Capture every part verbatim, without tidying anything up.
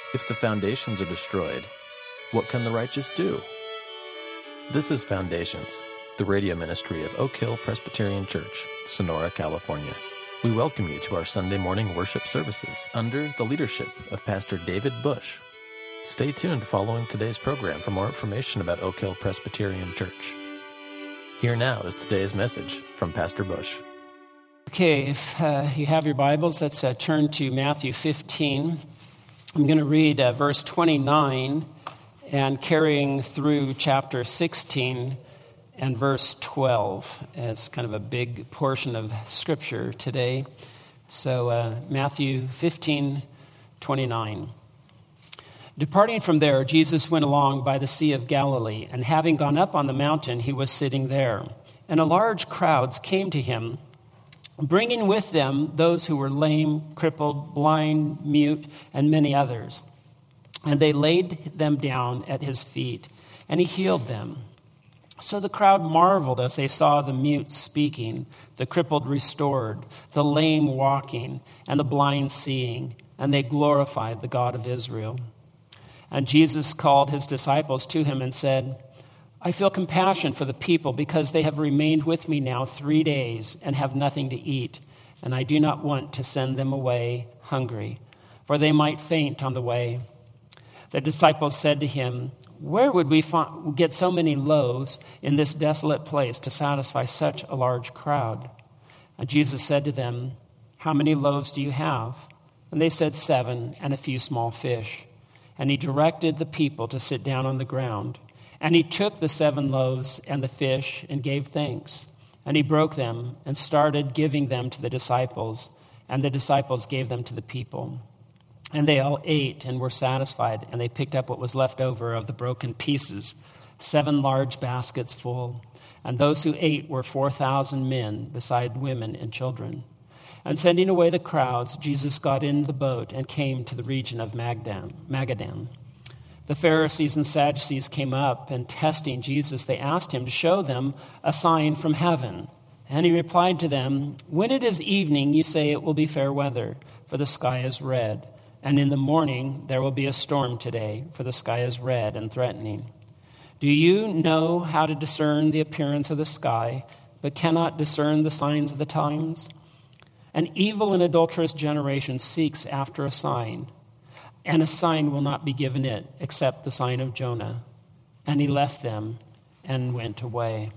If the foundations are destroyed, what can the righteous do? This is Foundations, the radio ministry of Oak Hill Presbyterian Church, Sonora, California. We welcome you to our Sunday morning worship services under the leadership of Pastor David Bush. Stay tuned following today's program for more information about Oak Hill Presbyterian Church. Here now is today's message from Pastor Bush. Okay, if uh, you have your Bibles, let's uh, turn to Matthew fifteen. I'm going to read uh, verse twenty-nine and carrying through chapter sixteen and verse twelve as kind of a big portion of Scripture today. So uh, Matthew fifteen, twenty-nine. Departing from there, Jesus went along by the Sea of Galilee, and having gone up on the mountain, he was sitting there. And a large crowds came to him, bringing with them those who were lame, crippled, blind, mute, and many others. And they laid them down at his feet, and he healed them. So the crowd marveled as they saw the mute speaking, the crippled restored, the lame walking, and the blind seeing, and they glorified the God of Israel. And Jesus called his disciples to him and said, I feel compassion for the people because they have remained with me now three days and have nothing to eat, and I do not want to send them away hungry, for they might faint on the way. The disciples said to him, Where would we find, get so many loaves in this desolate place to satisfy such a large crowd? And Jesus said to them, How many loaves do you have? And they said, Seven, and a few small fish. And he directed the people to sit down on the ground. And he took the seven loaves and the fish and gave thanks. And he broke them and started giving them to the disciples. And the disciples gave them to the people. And they all ate and were satisfied. And they picked up what was left over of the broken pieces, seven large baskets full. And those who ate were four thousand men, beside women and children. And sending away the crowds, Jesus got in the boat and came to the region of Magadan. Magadan. The Pharisees and Sadducees came up, and testing Jesus, they asked him to show them a sign from heaven. And he replied to them, When it is evening, you say it will be fair weather, for the sky is red. And in the morning, there will be a storm today, for the sky is red and threatening. Do you know how to discern the appearance of the sky, but cannot discern the signs of the times? An evil and adulterous generation seeks after a sign, and a sign will not be given it except the sign of Jonah. And he left them and went away.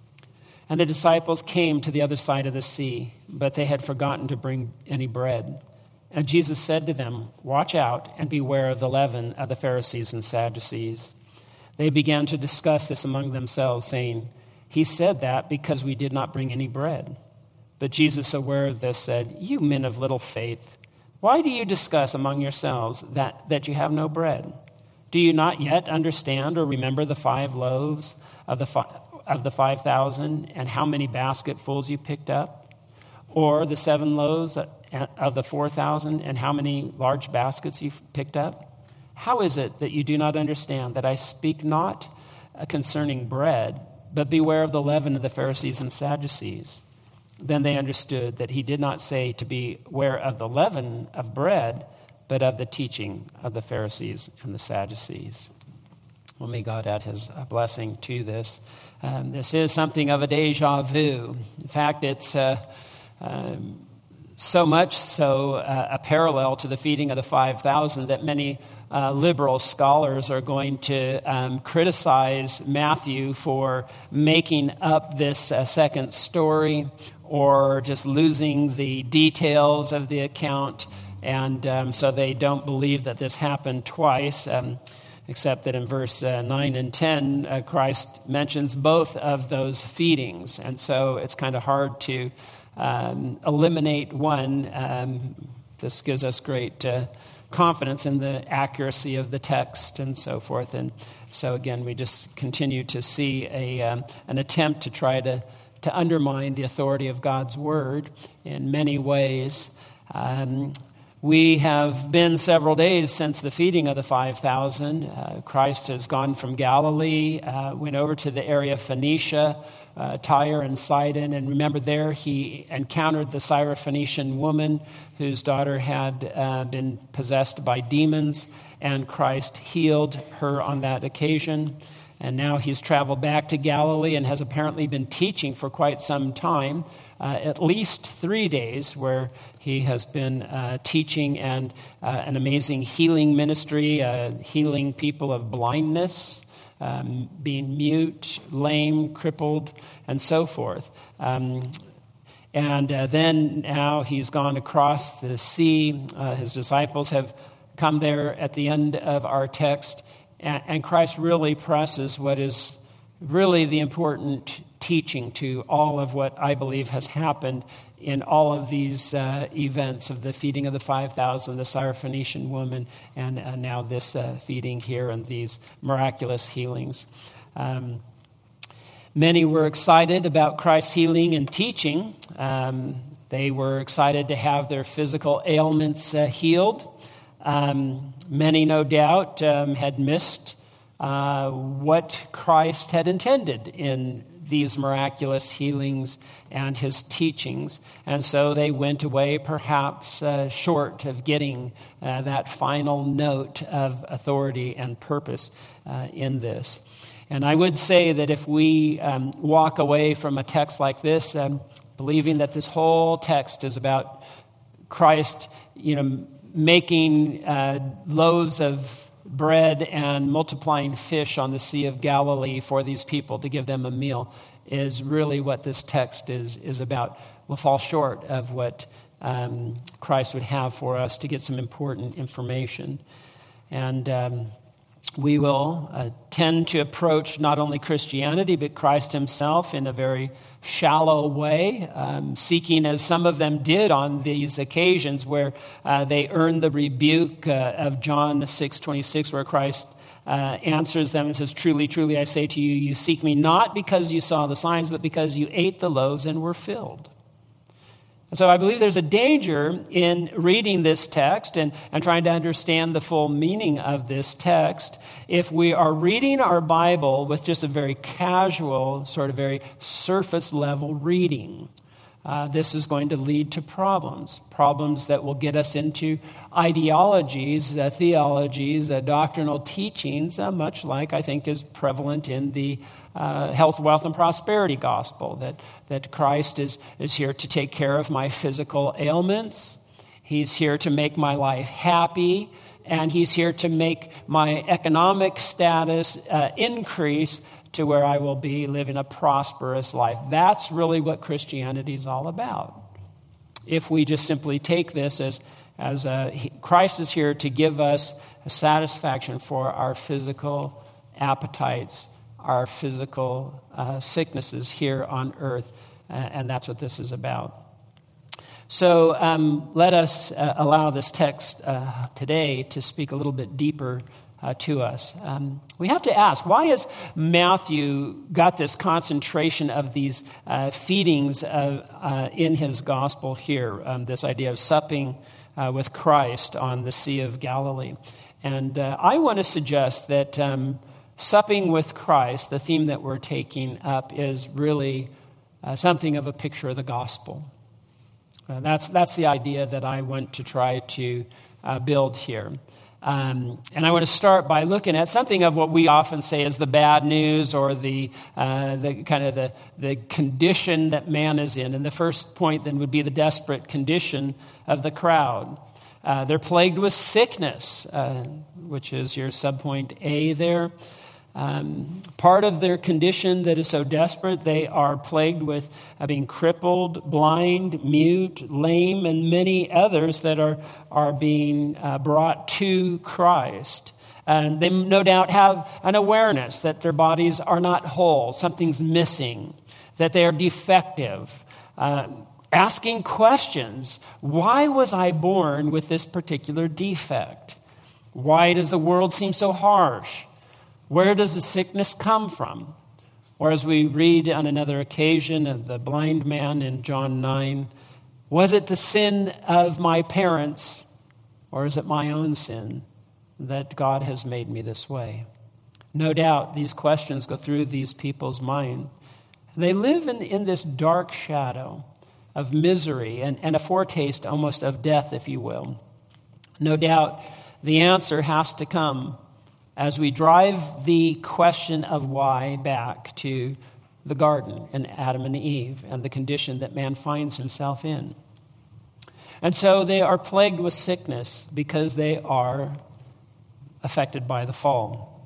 And the disciples came to the other side of the sea, but they had forgotten to bring any bread. And Jesus said to them, Watch out and beware of the leaven of the Pharisees and Sadducees. They began to discuss this among themselves, saying, He said that because we did not bring any bread. But Jesus, aware of this, said, You men of little faith, why do you discuss among yourselves that, that you have no bread? Do you not yet understand or remember the five loaves of the fi- of the five thousand and how many basketfuls you picked up? Or the seven loaves of the four thousand and how many large baskets you picked up? How is it that you do not understand that I speak not concerning bread, but beware of the leaven of the Pharisees and Sadducees? Then they understood that he did not say to beware of the leaven of bread, but of the teaching of the Pharisees and the Sadducees. Well, may God add his blessing to this. Um, this is something of a deja vu. In fact, it's uh, um, so much so uh, a parallel to the feeding of the five thousand that many uh, liberal scholars are going to um, criticize Matthew for making up this uh, second story, or just losing the details of the account. And um, so they don't believe that this happened twice, um, except that in verse uh, nine and ten, uh, Christ mentions both of those feedings. And so it's kind of hard to um, eliminate one. Um, this gives us great uh, confidence in the accuracy of the text and so forth. And so again, we just continue to see a um, an attempt to try to to undermine the authority of God's word in many ways. Um, we have been several days since the feeding of the five thousand. Uh, Christ has gone from Galilee, uh, went over to the area of Phoenicia, uh, Tyre and Sidon. And remember there he encountered the Syrophoenician woman whose daughter had uh, been possessed by demons. and Christ healed her on that occasion. And now he's traveled back to Galilee and has apparently been teaching for quite some time, uh, at least three days, where he has been uh, teaching and uh, an amazing healing ministry, uh, healing people of blindness, um, being mute, lame, crippled, and so forth. Um, and uh, then now he's gone across the sea. Uh, his disciples have come there at the end of our text. And Christ really presses what is really the important teaching to all of what I believe has happened in all of these uh, events of the feeding of the five thousand, the Syrophoenician woman, and uh, now this uh, feeding here and these miraculous healings. Um, many were excited about Christ's healing and teaching. Um, they were excited to have their physical ailments uh, healed. Um, many, no doubt, um, had missed uh, what Christ had intended in these miraculous healings and his teachings. And so they went away perhaps uh, short of getting uh, that final note of authority and purpose uh, in this. And I would say that if we um, walk away from a text like this, um, believing that this whole text is about Christ, you know, making uh, loaves of bread and multiplying fish on the Sea of Galilee for these people to give them a meal is really what this text is, is about. We'll fall short of what um, Christ would have for us to get some important information. And um, we will uh, tend to approach not only Christianity, but Christ himself in a very shallow way, um, seeking, as some of them did on these occasions, where uh, they earned the rebuke uh, of John six twenty-six, where Christ uh, answers them and says, "Truly, truly, I say to you, you seek me not because you saw the signs, but because you ate the loaves and were filled." And so I believe there's a danger in reading this text and, and trying to understand the full meaning of this text if we are reading our Bible with just a very casual, sort of very surface level reading. Uh, this is going to lead to problems, problems that will get us into ideologies, uh, theologies, uh, doctrinal teachings, uh, much like I think is prevalent in the uh, health, wealth, and prosperity gospel, that, that Christ is, is here to take care of my physical ailments. He's here to make my life happy, and he's here to make my economic status uh, increase to where I will be living a prosperous life. That's really what Christianity is all about. If we just simply take this as, as a, he, Christ is here to give us a satisfaction for our physical appetites, our physical uh, sicknesses here on earth, uh, and that's what this is about. So um, let us uh, allow this text uh, today to speak a little bit deeper Uh, to us. Um, we have to ask, why has Matthew got this concentration of these uh, feedings of, uh, in his gospel here, um, this idea of supping uh, with Christ on the Sea of Galilee? And uh, I want to suggest that um, supping with Christ, the theme that we're taking up, is really uh, something of a picture of the gospel. Uh, that's, that's the idea that I want to try to uh, build here. Um, and I want to start by looking at something of what we often say is the bad news, or the uh, the kind of the, the condition that man is in. And the first point then would be the desperate condition of the crowd. Uh, they're plagued with sickness, uh, which is your subpoint A there. Um, part of their condition that is so desperate, they are plagued with uh, being crippled, blind, mute, lame, and many others that are, are being uh, brought to Christ. And they no doubt have an awareness that their bodies are not whole, something's missing, that they are defective. Uh, asking questions, why was I born with this particular defect? Why does the world seem so harsh? Where does the sickness come from? Or as we read on another occasion of the blind man in John nine, was it the sin of my parents, or is it my own sin that God has made me this way? No doubt these questions go through these people's mind. They live in, in this dark shadow of misery and, and a foretaste almost of death, if you will. No doubt the answer has to come as we drive the question of why back to the garden and Adam and Eve and the condition that man finds himself in. And so they are plagued with sickness because they are affected by the fall.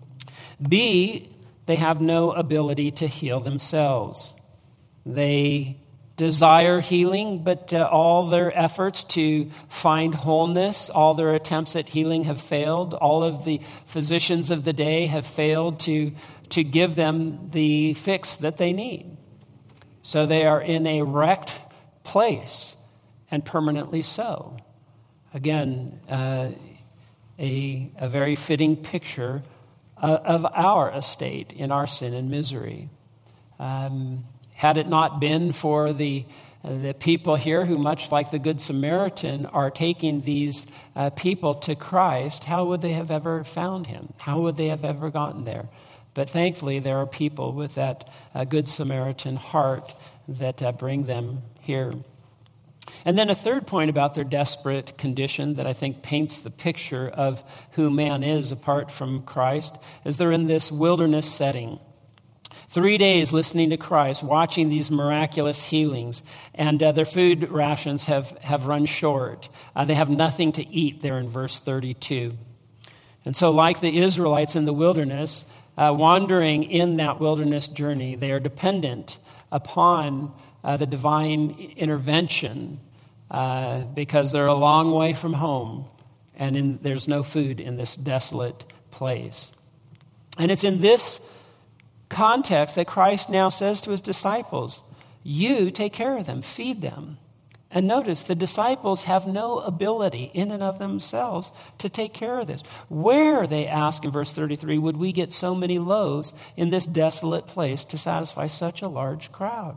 B, they have no ability to heal themselves. They desire healing, but uh, all their efforts to find wholeness, all their attempts at healing have failed. All of the physicians of the day have failed to, to give them the fix that they need. So they are in a wrecked place, and permanently so. Again, uh, a, a very fitting picture uh, of our estate in our sin and misery. Um, Had it not been for the the people here who, much like the Good Samaritan, are taking these uh, people to Christ, how would they have ever found him? How would they have ever gotten there? But thankfully, there are people with that uh, Good Samaritan heart that uh, bring them here. And then a third point about their desperate condition that I think paints the picture of who man is apart from Christ is they're in this wilderness setting. Three days listening to Christ, watching these miraculous healings, and uh, their food rations have, have run short. Uh, they have nothing to eat there in verse thirty-two. And so like the Israelites in the wilderness, uh, wandering in that wilderness journey, they are dependent upon uh, the divine intervention uh, because they're a long way from home and in, there's no food in this desolate place. And it's in this context that Christ now says to his disciples, you take care of them, feed them. And notice the disciples have no ability in and of themselves to take care of this. Where, they ask in verse thirty-three, would we get so many loaves in this desolate place to satisfy such a large crowd?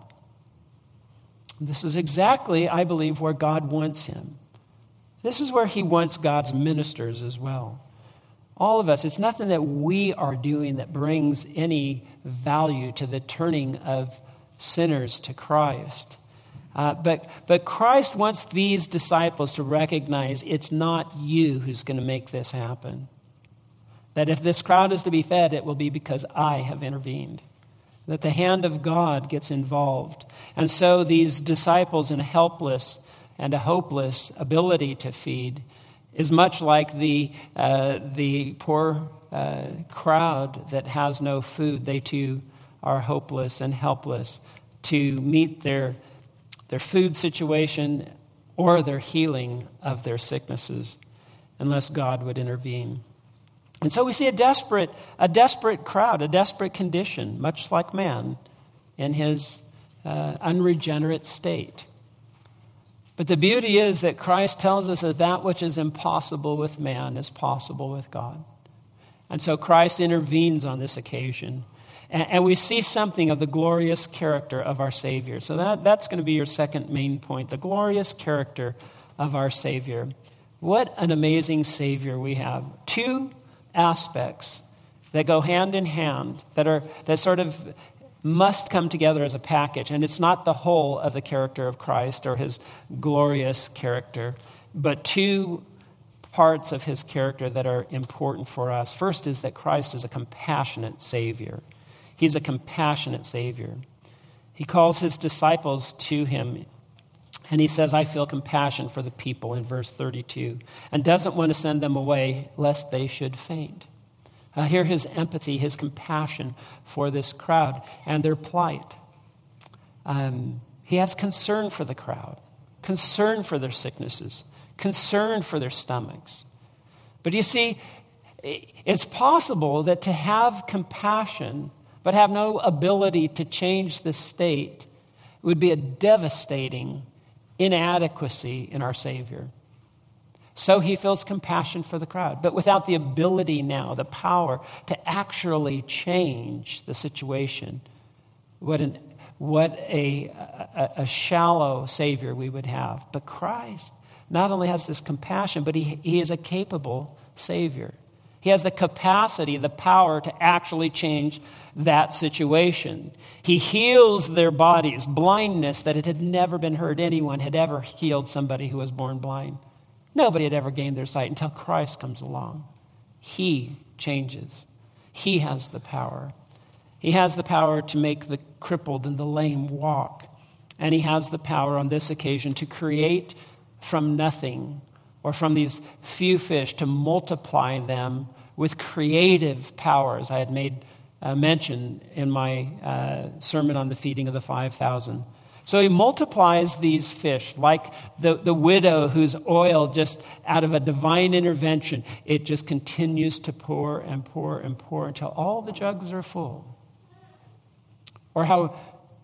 This is exactly, I believe, where God wants him. This is where he wants God's ministers as well. All of us, it's nothing that we are doing that brings any value to the turning of sinners to Christ. Uh, but, but Christ wants these disciples to recognize it's not you who's going to make this happen. That if this crowd is to be fed, it will be because I have intervened. That the hand of God gets involved. And so these disciples in a helpless and a hopeless ability to feed is much like the uh, the poor uh, crowd that has no food. They too are hopeless and helpless to meet their their food situation or their healing of their sicknesses unless God would intervene. And so we see a desperate a desperate crowd, a desperate condition, much like man in his uh, unregenerate state. But the beauty is that Christ tells us that that which is impossible with man is possible with God. And so Christ intervenes on this occasion. And, and we see something of the glorious character of our Savior. So that, that's going to be your second main point, the glorious character of our Savior. What an amazing Savior we have. Two aspects that go hand in hand, that are that sort of must come together as a package. And it's not the whole of the character of Christ or his glorious character, but two parts of his character that are important for us. First is that Christ is a compassionate Savior. He's a compassionate Savior. He calls his disciples to him, and he says, I feel compassion for the people in verse thirty-two, and doesn't want to send them away lest they should faint. Uh, hear his empathy, his compassion for this crowd and their plight. Um, he has concern for the crowd, concern for their sicknesses, concern for their stomachs. But you see, it's possible that to have compassion but have no ability to change the state would be a devastating inadequacy in our Savior. So he feels compassion for the crowd, but without the ability now, the power to actually change the situation. What an what a, a, a shallow Savior we would have. But Christ not only has this compassion, but he, he is a capable Savior. He has the capacity, the power to actually change that situation. He heals their bodies, blindness that it had never been heard anyone had ever healed somebody who was born blind. Nobody had ever gained their sight until Christ comes along. He changes. He has the power. He has the power to make the crippled and the lame walk. And he has the power on this occasion to create from nothing, or from these few fish, to multiply them with creative powers. I had made uh, mention in my uh, sermon on the feeding of the five thousand. So he multiplies these fish like the, the widow whose oil, just out of a divine intervention, it just continues to pour and pour and pour until all the jugs are full. Or how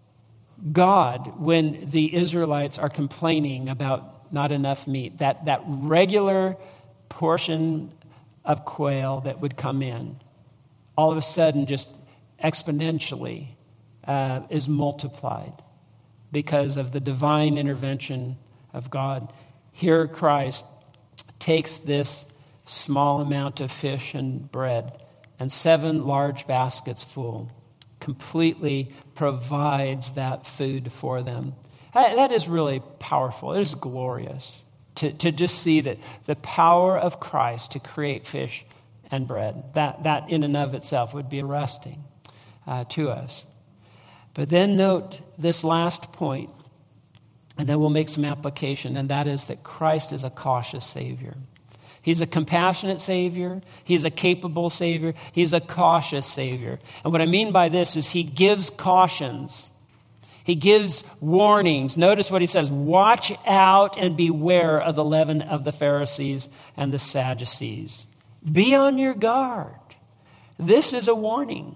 God, when the Israelites are complaining about not enough meat, that, that regular portion of quail that would come in, all of a sudden just exponentially uh, is multiplied because of the divine intervention of God. Here Christ takes this small amount of fish and bread and seven large baskets full, completely provides that food for them. That is really powerful. It is glorious to, to just see that the power of Christ to create fish and bread, that, that in and of itself would be arresting uh, to us. But then note this last point, and then we'll make some application, and that is that Christ is a cautious Savior. He's a compassionate Savior. He's a capable Savior. He's a cautious Savior. And what I mean by this is he gives cautions. He gives warnings. Notice what he says: watch out and beware of the leaven of the Pharisees and the Sadducees. Be on your guard. This is a warning.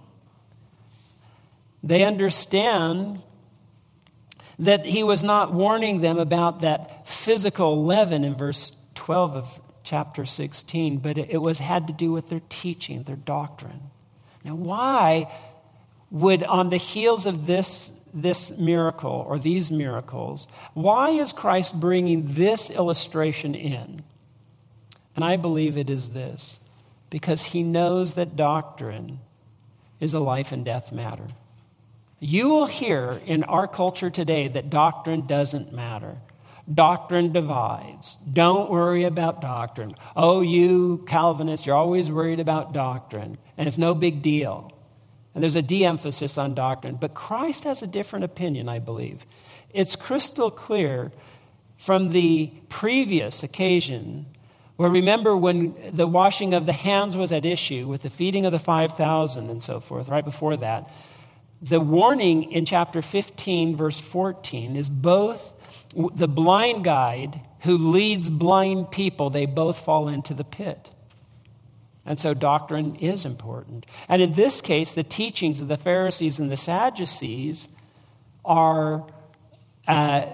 They understand that he was not warning them about that physical leaven in verse twelve of chapter sixteen, but it was had to do with their teaching, their doctrine. Now, why would, on the heels of this, this miracle or these miracles, why is Christ bringing this illustration in? And I believe it is this: because he knows that doctrine is a life and death matter. You will hear in our culture today that doctrine doesn't matter. Doctrine divides. Don't worry about doctrine. Oh, you Calvinists, you're always worried about doctrine, and it's no big deal. And there's a de-emphasis on doctrine. But Christ has a different opinion, I believe. It's crystal clear from the previous occasion, where remember when the washing of the hands was at issue with the feeding of the five thousand and so forth, right before that, the warning in chapter fifteen, verse fourteen, is both the blind guide who leads blind people, they both fall into the pit. And so doctrine is important. And in this case, the teachings of the Pharisees and the Sadducees are, uh,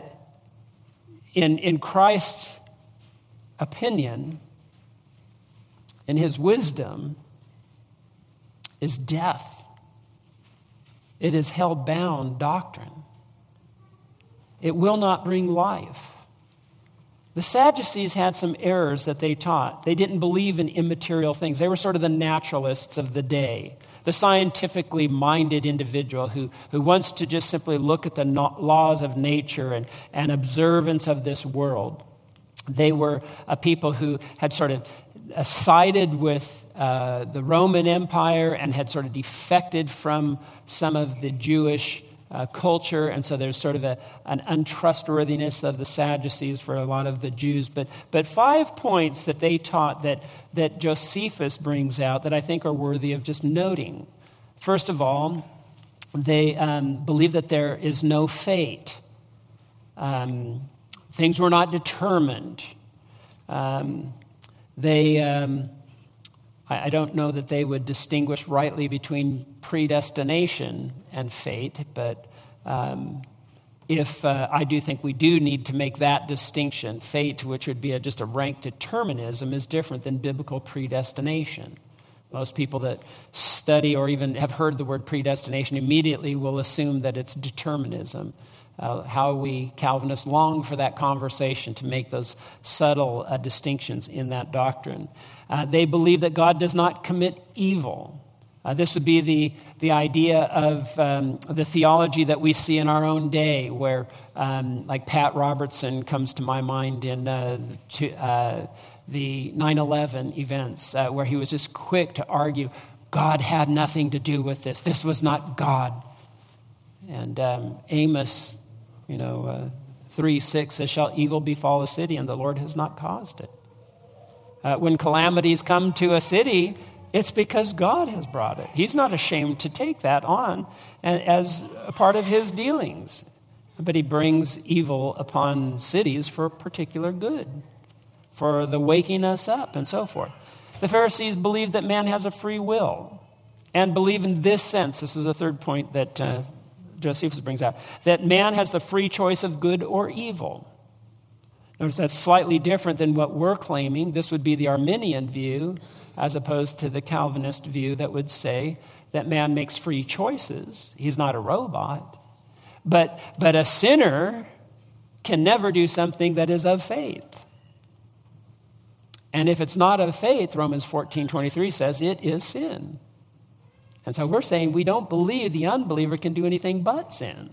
in, in Christ's opinion, in his wisdom, is death. It is hell-bound doctrine. It will not bring life. The Sadducees had some errors that they taught. They didn't believe in immaterial things. They were sort of the naturalists of the day, the scientifically minded individual who, who wants to just simply look at the no- laws of nature and, and observance of this world. They were a people who had sort of uh, sided with uh, the Roman Empire and had sort of defected from some of the Jewish uh, culture. And so there's sort of a, an untrustworthiness of the Sadducees for a lot of the Jews. But but five points that they taught that, that Josephus brings out that I think are worthy of just noting. First of all, they um, believe that there is no fate. Um, things were not determined. Um, they... Um, I don't know that they would distinguish rightly between predestination and fate, but um, if uh, I do think we do need to make that distinction. Fate, which would be a, just a rank determinism, is different than biblical predestination. Most people that study or even have heard the word predestination immediately will assume that it's determinism. Uh, how we Calvinists long for that conversation to make those subtle uh, distinctions in that doctrine. Uh, they believe that God does not commit evil. Uh, this would be the, the idea of um, the theology that we see in our own day, where um, like Pat Robertson comes to my mind in uh, to, uh, the nine eleven events, uh, where he was just quick to argue, God had nothing to do with this. This was not God. And um, Amos, you know, uh, three six says, shall evil befall a city, and the Lord has not caused it. Uh, when calamities come to a city, it's because God has brought it. He's not ashamed to take that on as a part of his dealings. But he brings evil upon cities for particular good, for the waking us up and so forth. The Pharisees believed that man has a free will, and believe in this sense, this is a third point that uh, Josephus brings out, that man has the free choice of good or evil. Notice that's slightly different than what we're claiming. This would be the Arminian view, as opposed to the Calvinist view that would say that man makes free choices. He's not a robot. But, but a sinner can never do something that is of faith. And if it's not of faith, Romans fourteen twenty-three says it is sin. And so we're saying we don't believe the unbeliever can do anything but sin.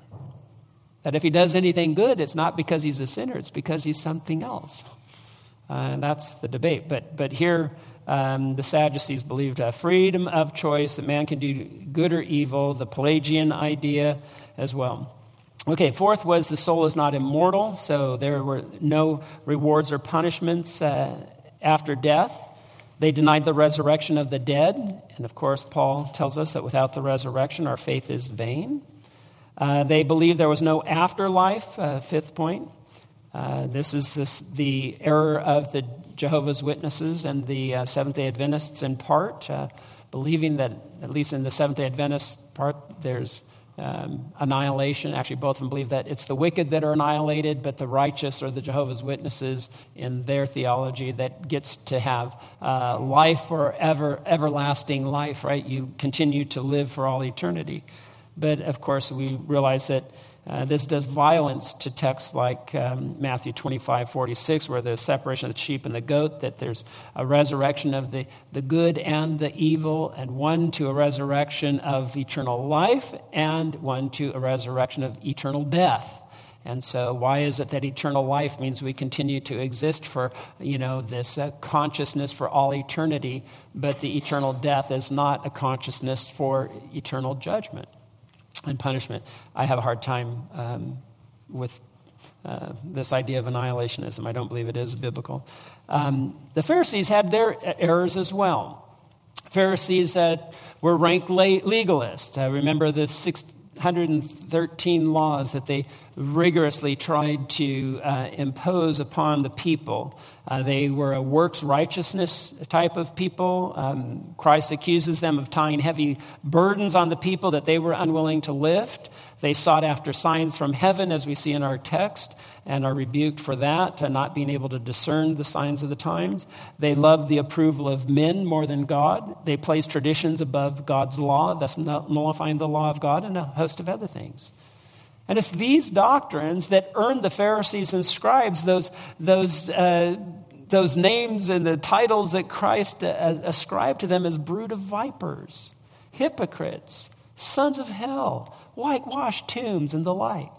That if he does anything good, it's not because he's a sinner, it's because he's something else. Uh, and that's the debate. But but here, um, the Sadducees believed uh, freedom of choice, that man can do good or evil, the Pelagian idea as well. Okay, fourth was the soul is not immortal, so there were no rewards or punishments uh, after death. They denied the resurrection of the dead. And of course, Paul tells us that without the resurrection, our faith is vain. Uh, they believed there was no afterlife, uh, fifth point. Uh, this is this, the error of the Jehovah's Witnesses and the uh, Seventh-day Adventists in part, uh, believing that, at least in the Seventh-day Adventist part, there's um, annihilation. Actually, both of them believe that it's the wicked that are annihilated, but the righteous or the Jehovah's Witnesses in their theology that gets to have uh, life forever, everlasting life, right? You continue to live for all eternity. But, of course, we realize that uh, this does violence to texts like um, Matthew twenty-five forty-six, where the separation of the sheep and the goat, that there's a resurrection of the, the good and the evil, and one to a resurrection of eternal life, and one to a resurrection of eternal death. And so why is it that eternal life means we continue to exist for, you know, this uh, consciousness for all eternity, but the eternal death is not a consciousness for eternal judgment and punishment? I have a hard time um, with uh, this idea of annihilationism. I don't believe it is biblical. Um, the Pharisees had their errors as well. Pharisees uh, were ranked legalists. Uh, remember the six hundred thirteen laws that they rigorously tried to uh, impose upon the people. Uh, they were a works righteousness type of people. Um, Christ accuses them of tying heavy burdens on the people that they were unwilling to lift. They sought after signs from heaven, as we see in our text, and are rebuked for that, and not being able to discern the signs of the times. They loved the approval of men more than God. They placed traditions above God's law, thus nullifying the law of God, and a host of other things. And it's these doctrines that earned the Pharisees and scribes those, those, uh, those names and the titles that Christ uh, ascribed to them as brood of vipers, hypocrites, sons of hell, whitewashed tombs, and the like.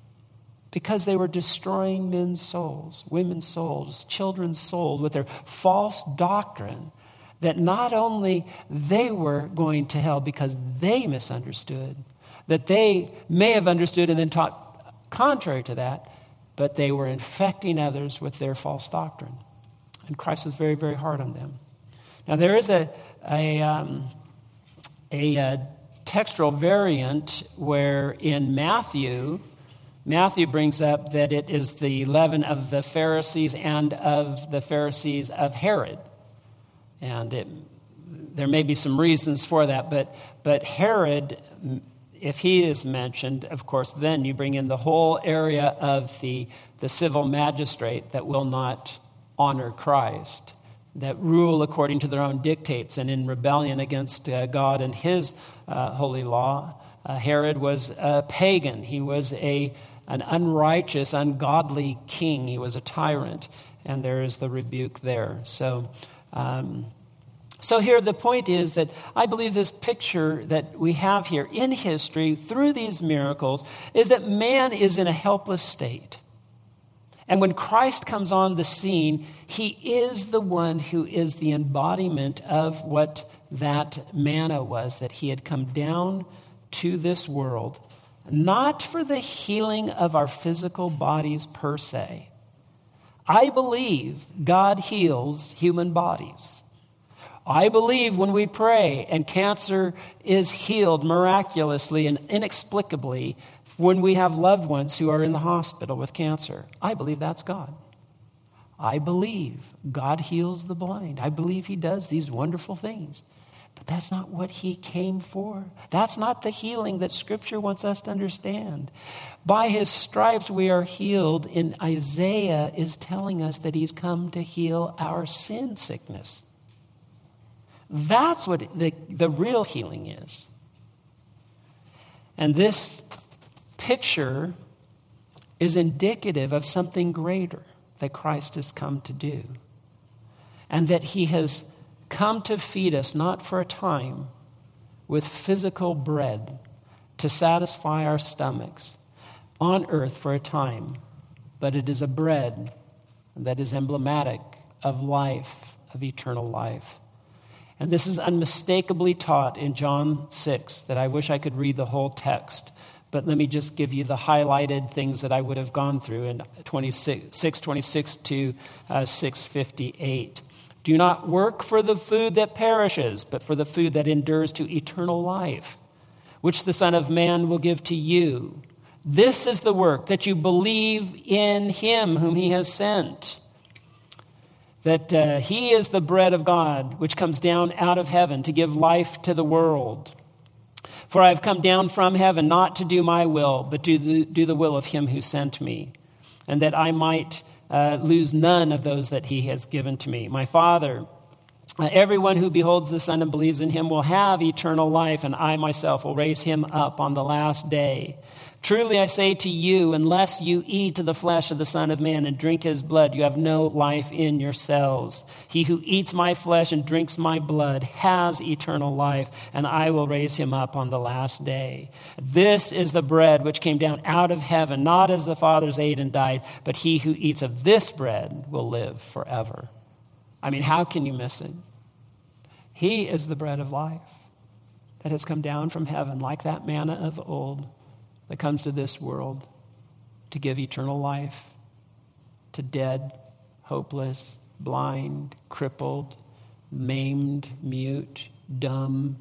Because they were destroying men's souls, women's souls, children's souls with their false doctrine that not only they were going to hell because they misunderstood, that they may have understood and then taught contrary to that, but they were infecting others with their false doctrine. And Christ was very, very hard on them. Now, there is a, a, um, a, a textual variant where in Matthew, Matthew brings up that it is the leaven of the Pharisees and of the Pharisees of Herod. And it, there may be some reasons for that, but, but Herod, if he is mentioned, of course, then you bring in the whole area of the, the civil magistrate that will not honor Christ, that rule according to their own dictates and in rebellion against uh, God and his uh, holy law. Uh, Herod was a pagan. He was a an unrighteous, ungodly king. He was a tyrant, and there is the rebuke there. So um, So here the point is that I believe this picture that we have here in history through these miracles is that man is in a helpless state. And when Christ comes on the scene, he is the one who is the embodiment of what that manna was, that he had come down to this world, not for the healing of our physical bodies per se. I believe God heals human bodies. I believe when we pray and cancer is healed miraculously and inexplicably, when we have loved ones who are in the hospital with cancer, I believe that's God. I believe God heals the blind. I believe he does these wonderful things. But that's not what he came for. That's not the healing that Scripture wants us to understand. By his stripes we are healed, and Isaiah is telling us that he's come to heal our sin sickness. That's what the, the real healing is. And this picture is indicative of something greater that Christ has come to do. And that he has come to feed us, not for a time, with physical bread to satisfy our stomachs on earth for a time, but it is a bread that is emblematic of life, of eternal life. And this is unmistakably taught in John six, that I wish I could read the whole text. But let me just give you the highlighted things that I would have gone through in six twenty-six to uh, six fifty-eight. Do not work for the food that perishes, but for the food that endures to eternal life, which the Son of Man will give to you. This is the work, that you believe in him whom he has sent. That uh, he is the bread of God, which comes down out of heaven to give life to the world. For I have come down from heaven not to do my will, but to do the, do the will of him who sent me, and that I might uh, lose none of those that he has given to me. My Father, uh, everyone who beholds the Son and believes in him will have eternal life, and I myself will raise him up on the last day. Truly I say to you, unless you eat the flesh of the Son of Man and drink his blood, you have no life in yourselves. He who eats my flesh and drinks my blood has eternal life, and I will raise him up on the last day. This is the bread which came down out of heaven, not as the fathers ate and died, but he who eats of this bread will live forever. I mean, how can you miss it? He is the bread of life that has come down from heaven like that manna of old, that comes to this world to give eternal life to dead, hopeless, blind, crippled, maimed, mute, dumb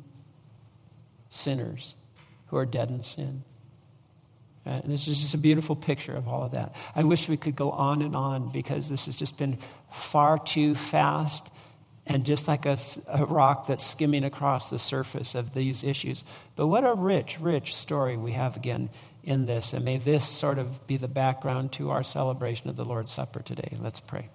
sinners who are dead in sin. Uh, and this is just a beautiful picture of all of that. I wish we could go on and on, because this has just been far too fast and just like a, a rock that's skimming across the surface of these issues. But what a rich, rich story we have again in this. And may this sort of be the background to our celebration of the Lord's Supper today. Let's pray.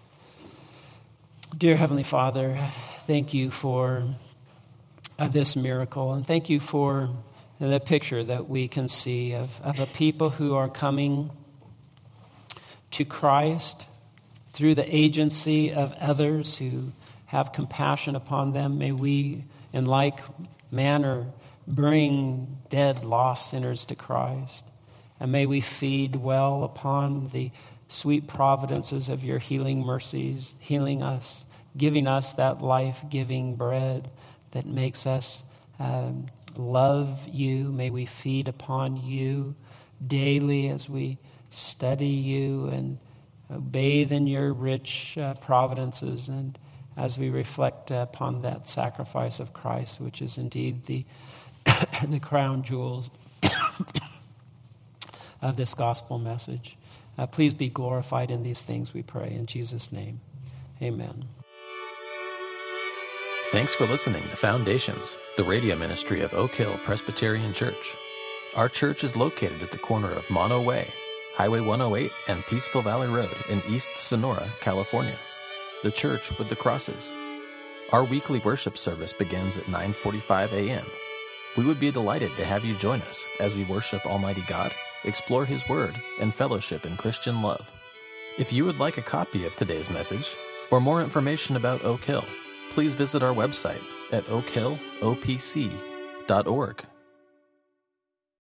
Dear Heavenly Father, thank you for uh, this miracle. And thank you for the picture that we can see of, of a people who are coming to Christ through the agency of others who have compassion upon them. May we, in like manner, bring dead, lost sinners to Christ. And may we feed well upon the sweet providences of your healing mercies, healing us, giving us that life-giving bread that makes us um, love you. May we feed upon you daily as we study you and uh, bathe in your rich uh, providences, and as we reflect upon that sacrifice of Christ, which is indeed the, the crown jewels of this gospel message. Uh, please be glorified in these things, we pray. In Jesus' name, amen. Thanks for listening to Foundations, the radio ministry of Oak Hill Presbyterian Church. Our church is located at the corner of Mono Way, Highway one oh eight, and Peaceful Valley Road in East Sonora, California. The church with the crosses. Our weekly worship service begins at nine forty-five a.m. We would be delighted to have you join us as we worship Almighty God, explore His Word, and fellowship in Christian love. If you would like a copy of today's message, or more information about Oak Hill, please visit our website at oak hill o p c dot org.